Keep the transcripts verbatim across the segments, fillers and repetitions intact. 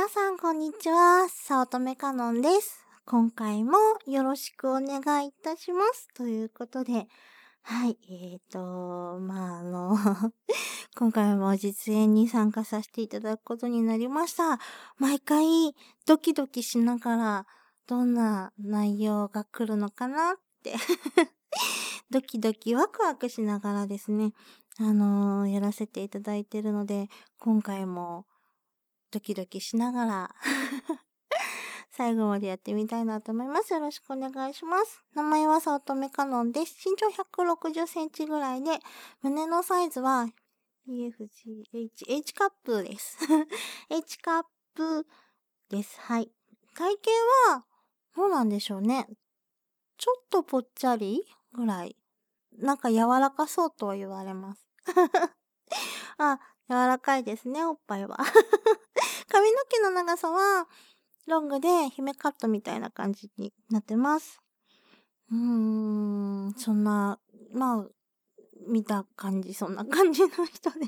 皆さんこんにちは、早乙女かのんです。今回もよろしくお願いいたします。ということで、はい、えーと、まあ、あの、今回も実演に参加させていただくことになりました。毎回ドキドキしながら、どんな内容が来るのかなって、ドキドキワクワクしながらですね、あのーやらせていただいているので、今回もドキドキしながら最後までやってみたいなと思います。よろしくお願いします。名前は早乙女かのんです。身長ひゃくろくじゅっセンチぐらいで、胸のサイズは イーエフジーエイチ、H カップです。H カップです。はい。体型は、どうなんでしょうね。ちょっとぽっちゃりぐらい。なんか柔らかそうとは言われます。あ、柔らかいですね、おっぱいは。髪の毛の長さは、ロングで姫カットみたいな感じになってます。うーん、そんな、まあ、見た感じ、そんな感じの人です。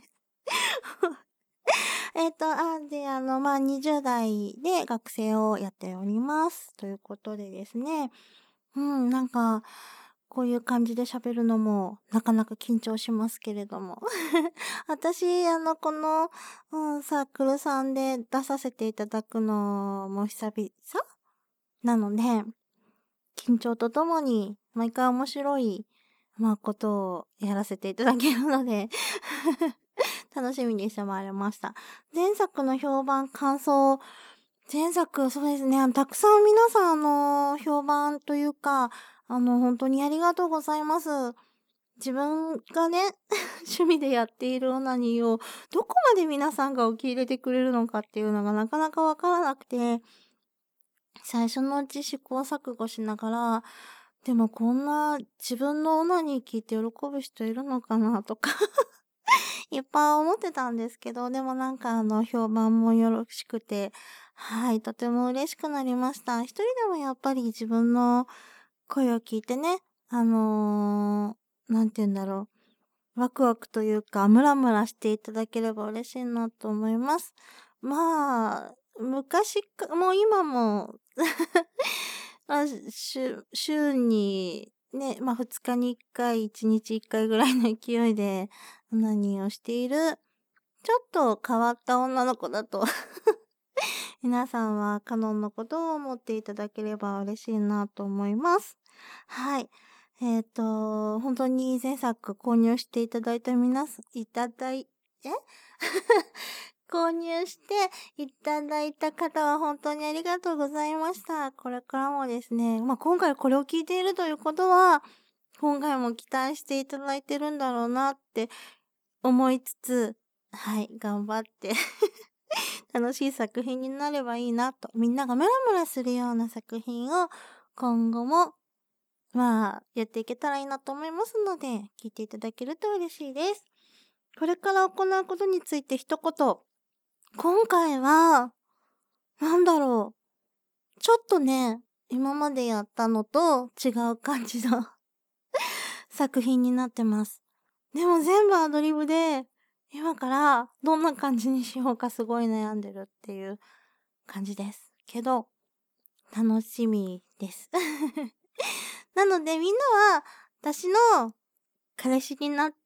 えっと、あ、で、あの、まあ、にじゅう代で学生をやっております。ということでですね。うん、なんか、こういう感じで喋るのも、なかなか緊張しますけれども。私、あの、この、うん、サークルさんで出させていただくのも久々なので、緊張とともに、毎回面白い、まあ、ことをやらせていただけるので楽しみにしてまいりました。前作の評判、感想、前作、そうですね、あのたくさん皆さん、あの、評判というか、あの、本当にありがとうございます。自分がね、趣味でやっているオナニーを、どこまで皆さんが受け入れてくれるのかっていうのがなかなかわからなくて、最初のうち試行錯誤しながら、でもこんな自分のオナニー聞いて喜ぶ人いるのかなとかいっぱい思ってたんですけど、でもなんかあの評判もよろしくて、はい、とても嬉しくなりました。一人でもやっぱり自分の声を聞いてね、あのー、なんて言うんだろう。ワクワクというか、ムラムラしていただければ嬉しいなと思います。まあ、昔か、もう今もまあ、週、週に、ね、まあふつかにいっかい、いちにちいっかいぐらいの勢いで、何をしている、ちょっと変わった女の子だと皆さんはカノンのことを思っていただければ嬉しいなと思います。はい。えっ、と、本当に前作購入していただいた皆さん、いただい、え購入していただいた方は本当にありがとうございました。これからもですね、まあ、今回これを聞いているということは、今回も期待していただいてるんだろうなって思いつつ、はい、頑張って楽しい作品になればいいなと、みんながムラムラするような作品を今後も、まあ、やっていけたらいいなと思いますので、聞いていただけると嬉しいです。これから行うことについて一言。今回は、なんだろう。ちょっとね、今までやったのと違う感じの作品になってます。でも全部アドリブで、今からどんな感じにしようかすごい悩んでるっていう感じです。けど、楽しみです。なのでみんなは、私の彼氏になって、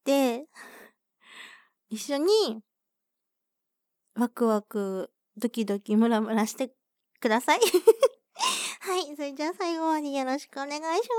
一緒にワクワク、ドキドキ、ムラムラしてください。はい。それじゃあ最後までよろしくお願いします。